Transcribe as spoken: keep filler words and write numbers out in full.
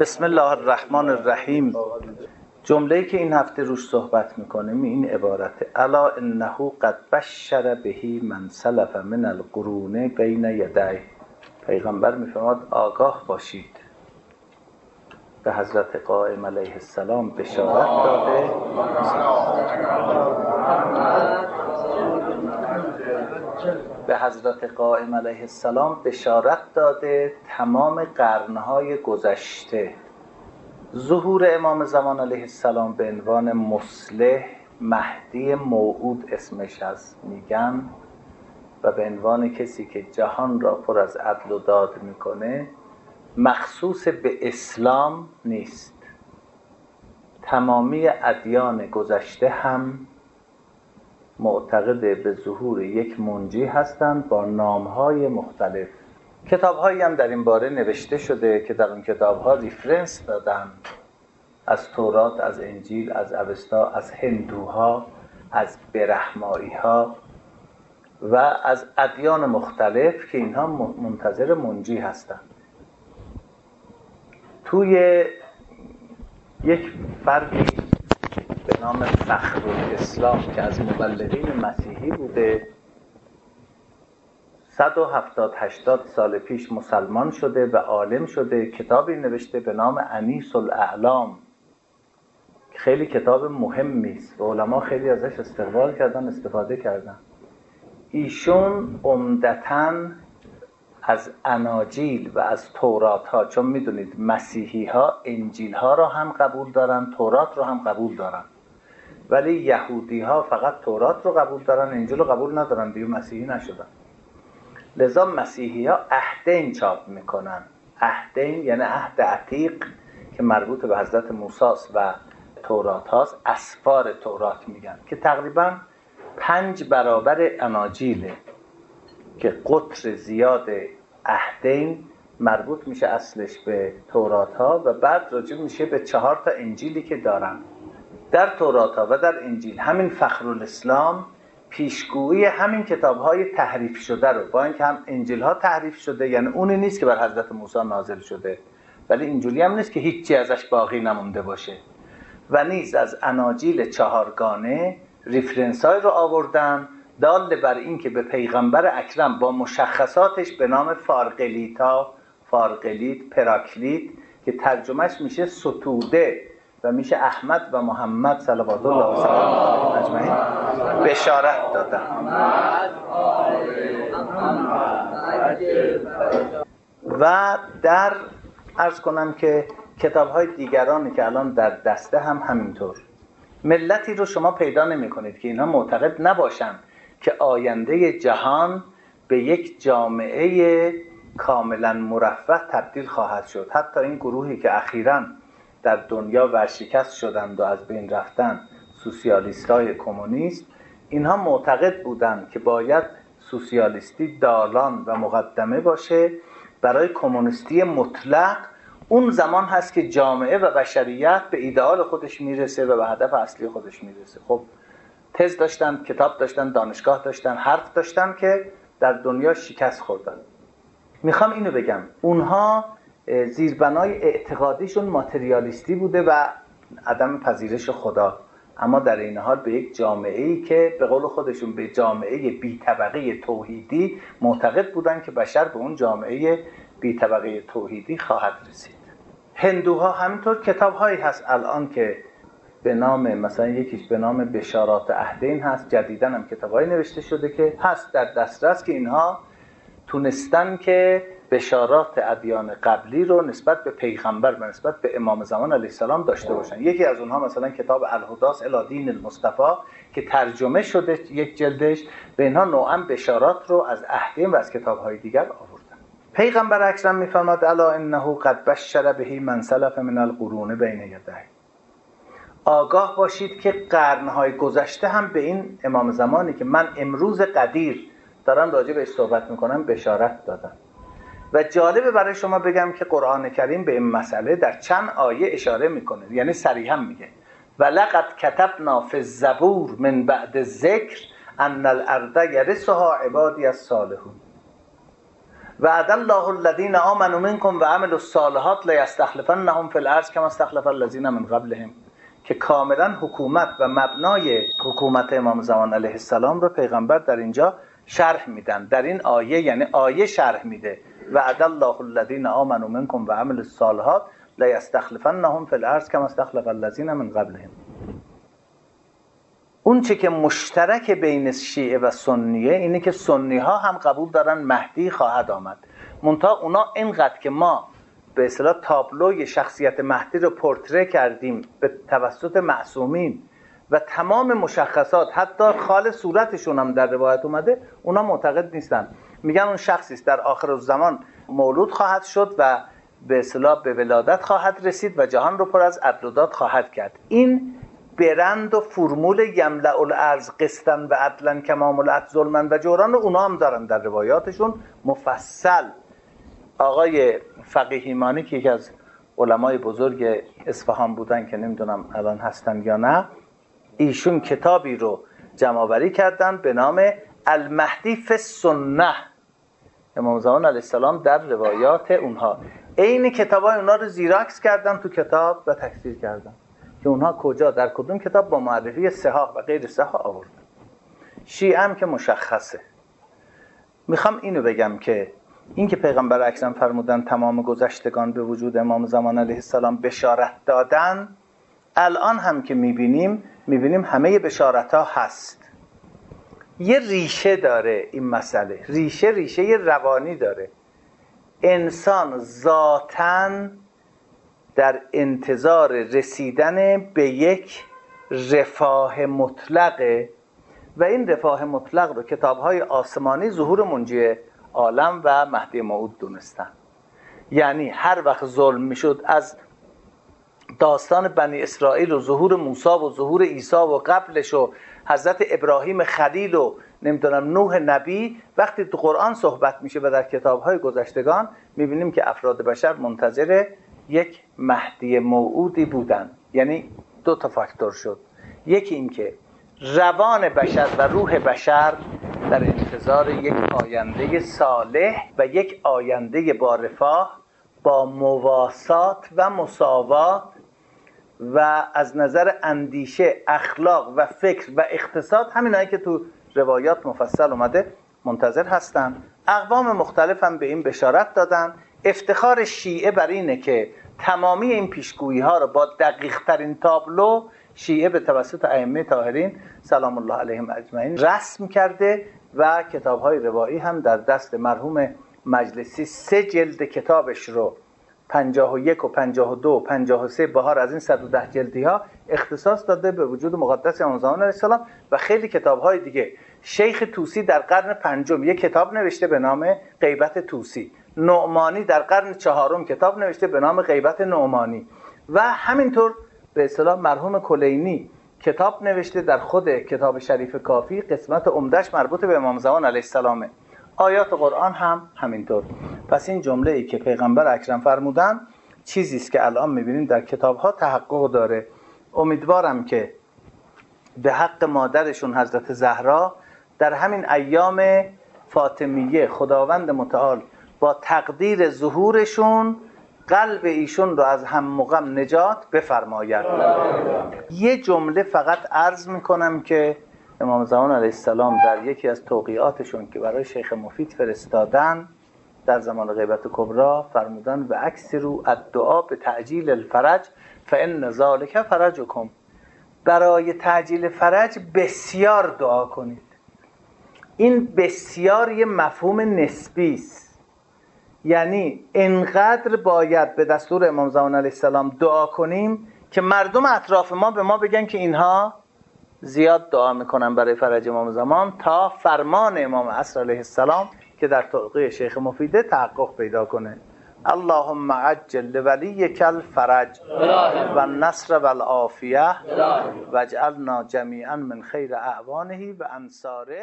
بسم الله الرحمن الرحیم. جمله‌ای که این هفته روش صحبت میکنیم این عبارته: الا انه قد بشر بهی من سلف من القرون بین یدیه. پیغمبر میفرماد آگاه باشید، به حضرت قائم علیه السلام بشارت داده به حضرت قائم علیه السلام بشارت داده تمام قرنهای گذشته. ظهور امام زمان علیه السلام به عنوان مصلح، مهدی موعود اسمش هست میگن، و به عنوان کسی که جهان را پر از عدل و داد میکنه، مخصوص به اسلام نیست. تمامی ادیان گذشته هم معتقد به ظهور یک منجی هستند با نامهای مختلف. کتاب‌هایی هم در این باره نوشته شده که در اون کتاب‌ها ریفرنس دادن از تورات، از انجیل، از اوستا، از هندوها، از برهمایی‌ها و از ادیان مختلف که اینها منتظر منجی هستند. توی یک فردی به نام فخرالاسلام که از مبلغین مسیحی بوده، صد و هفتاد هشتاد سال پیش مسلمان شده و عالم شده، کتابی نوشته به نام انیس الاعلام. خیلی کتاب مهمی است و علما خیلی ازش استقبال کردن، استفاده کردن. ایشون عمدتاً از اناجیل و از تورات ها، چون میدونید مسیحی ها انجیل ها رو هم قبول دارن، تورات رو هم قبول دارن، ولی یهودی ها فقط تورات رو قبول دارن، انجیل رو قبول ندارن، دیگه مسیحی نشدن. لذا مسیحی ها عهدین چاپ میکنن. عهدین یعنی عهد عتیق که مربوط به حضرت موسی و تورات هاست، اسفار تورات میگن، که تقریبا پنج برابر اناجیله، که قطر زیاد عهدین مربوط میشه اصلش به تورات ها و بعد رجوع میشه به چهار تا انجیلی که دارن. در تورات ها و در انجیل همین فخرالاسلام پیشگویی همین کتاب های تحریف شده رو، با اینکه هم انجیل ها تحریف شده، یعنی اونی نیست که بر حضرت موسی نازل شده، ولی اینجوری هم نیست که هیچی ازش باقی نمونده باشه، و نیز از اناجیل چهارگانه ریفرنس های رو آوردن دال بر این که به پیغمبر اکرم با مشخصاتش به نام فارقلیتا، فارقلیت، پراکلیت، که ترجمهش میشه ستوده و میشه احمد و محمد صلوات الله و سلام علیهم اجمعین، بشارت دادن. و در عرض کنم که کتاب‌های دیگرانی که الان در دسته هم همینطور. ملتی رو شما پیدا نمی کنید که اینها معتقد نباشن که آینده جهان به یک جامعه کاملا مرفه تبدیل خواهد شد. حتی این گروهی که اخیراً در دنیا ورشکست شدند و از بین رفتن، سوسیالیستای کمونیست، اینها معتقد بودند که باید سوسیالیستی دالان و مقدمه باشه برای کمونیستی مطلق. اون زمان هست که جامعه و بشریت به ایدئال خودش میرسه و به هدف اصلی خودش میرسه. خب تز داشتن، کتاب داشتن، دانشگاه داشتن، حرف داشتن که در دنیا شکست خوردن. میخوام اینو بگم، اونها زیربنای اعتقادیشون ماتریالیستی بوده و عدم پذیرش خدا، اما در این حال به یک جامعه‌ای که به قول خودشون به جامعه بی طبقه توحیدی معتقد بودن که بشر به اون جامعه بی طبقه توحیدی خواهد رسید. هندوها همینطور کتاب‌هایی هست الان که به نام، مثلا یکیش به نام بشارات عهدین هست، جدیداً هم کتاب‌هایی نوشته شده که هست در دسترس، که اینها تونستن که بشارات ادیان قبلی رو نسبت به پیغمبر و نسبت به امام زمان علیه السلام داشته باشن. یکی از اونها مثلا کتاب الهداس الی دین المصطفی که ترجمه شده یک جلدش، به اینها نوعاً بشارات رو از عهدین و از کتاب‌های دیگر آوردن. پیغمبر اکرم می‌فرماد الا انه قد بشر بهی من سلف من القرون بین یدیه. آگاه باشید که قرن‌های گذشته هم به این امام زمانی که من امروز قدیر دارم راجع بهش صحبت میکنم بشارت دادن. و جالبه برای شما بگم که قرآن کریم به این مسئله در چند آیه اشاره میکنه، یعنی صریحا میگه ولقد کتبنا فی الزبور من بعد ذکر ان الارض یرثها عبادی الصالحون. وعد الله الذین آمنوا منکم و عملوا الصالحات لیستخلفنهم فی الارض کما استخلف الذین من قبلهم، که کاملا حکومت و مبنای حکومت امام زمان علیه السلام رو پیغمبر در اینجا شرح میدن. در این آیه یعنی آیه شرح میده وعد الله الذین آمنوا منکم و عملوا الصالحات لیستخلفنهم فی الارض کما استخلف الذین من قبلهم. اون چه که مشترک بین شیعه و سنیه اینه که سنی ها هم قبول دارن مهدی خواهد آمد، منتها اونا اینقدر که ما به اصطلاح تابلوی شخصیت مهدی رو پورتره کردیم به توسط معصومین و تمام مشخصات حتی خال صورتشون هم در روایت اومده، اونا معتقد نیستن. میگن اون شخصی است در آخر الزمان مولود خواهد شد و به اصطلاح به ولادت خواهد رسید و جهان رو پر از عدل و داد خواهد کرد. این برند و فرمول یملأ الارض قسطا و عدلا کما ملأت ظلما و جوران، اونا هم دارن در روایاتشون مفصل. آقای فقیه ایمانی که یکی از علمای بزرگ اصفهان بودن که نمیدونم الان هستن یا نه، ایشون کتابی رو جمع آوری کردن به نام المهدی فی السنه، امام زمان علیه السلام در روایات اونها. عین کتابای اونها رو زیراکس کردن تو کتاب و تکثیر کردن که اونها کجا در کدوم کتاب با معرفی صحاح و غیر صحاح آوردن. شیعه هم که مشخصه. میخوام اینو بگم که این که پیغمبر اکرم فرمودن تمام گذشتگان به وجود امام زمان علیه السلام بشارت دادن، الان هم که میبینیم میبینیم همه بشارت ها هست. یه ریشه داره این مسئله، ریشه ریشه یه روانی داره. انسان ذاتاً در انتظار رسیدن به یک رفاه مطلقه و این رفاه مطلق رو کتاب‌های آسمانی ظهور منجی عالم و مهدی موعود دونستن. یعنی هر وقت ظلم میشد، از داستان بنی اسرائیل و ظهور موسی و ظهور عیسی و قبلش و حضرت ابراهیم خلیل و نمیدونم نوح نبی، وقتی تو قرآن صحبت میشه و در کتاب‌های گذشتگان میبینیم که افراد بشر منتظر یک مهدی موعودی بودن. یعنی دو تا فاکتور شد، یکی این که روان بشر و روح بشر در انتظار یک آینده صالح و یک آینده با رفاه، با مواسات و مساوات و از نظر اندیشه، اخلاق و فکر و اقتصاد، همینایی که تو روایات مفصل اومده منتظر هستن. اقوام مختلف هم به این بشارت دادن. افتخار شیعه بر اینه که تمامی این پیشگویی ها رو با دقیق ترین تابلو شیعه به توسط ائمه طاهرین سلام الله علیهم اجمعین رسم کرده و کتاب های روایی هم در دست مرحوم مجلسی سه جلد کتابش رو پنجاه و یک و پنجاه و دو و پنجاه و سه بهار از این صد و ده جلدی ها اختصاص داده به وجود مقدس امام زمان علیه السلام و خیلی کتاب های دیگه. شیخ طوسی در قرن پنجم یک کتاب نوشته به نام غیبت طوسی. نعمانی در قرن چهارم کتاب نوشته به نام غیبت نعمانی و همینطور به اصطلاح مرحوم کلینی کتاب نوشته در خود کتاب شریف کافی، قسمت عمدهش مربوط به امام زمان علیه السلامه. آیات قرآن هم همینطور. پس این جمله ای که پیغمبر اکرم فرمودن چیزی است که الان می‌بینیم در کتاب‌ها تحقق داره. امیدوارم که به حق مادرشون حضرت زهرا در همین ایام فاطمیه خداوند متعال با تقدیر ظهورشون قلب ایشون رو از هم و غم نجات بفرماید. یه جمله فقط عرض میکنم که امام زمان علیه السلام در یکی از توقیعاتشون که برای شیخ مفید فرستادن در زمان غیبت کبرا فرمودن و اکثروا الدعا به تعجیل الفرج فان ذلک فرجکم. برای تعجیل فرج بسیار دعا کنید. این بسیار یه مفهوم نسبی است، یعنی انقدر باید به دستور امام زمان علیه السلام دعا کنیم که مردم اطراف ما به ما بگن که اینها زیاد دعا میکنن برای فرج امام زمان تا فرمان امام عصر علیه السلام که در توقیع شیخ مفیده تحقق پیدا کنه. اللهم عجل لولیک الفرج و النصر و العافیه و اجعلنا جمیعا من خیر اعوانه و انصاره.